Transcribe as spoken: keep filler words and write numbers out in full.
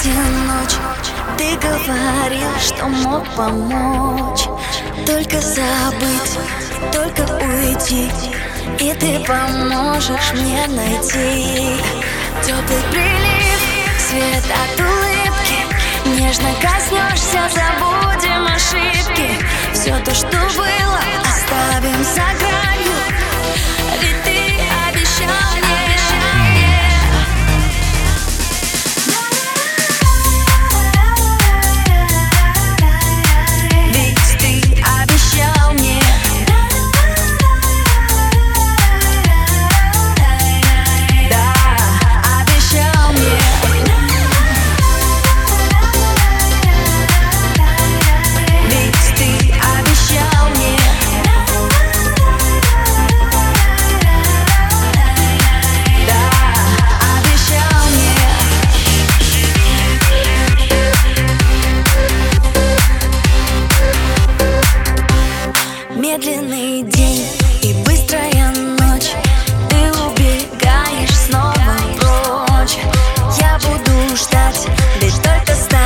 ночь. Ты говорил, что мог помочь. Только забыть, только уйти, и ты поможешь мне найти теплый прилив, свет от улыбки. Нежно коснешься, забудем ошибки. Все то, что было, оставим за гранью. Ведь ты обещал мне. Медленный день и быстрая ночь. Ты убегаешь снова прочь. Я буду ждать, ведь только с тобой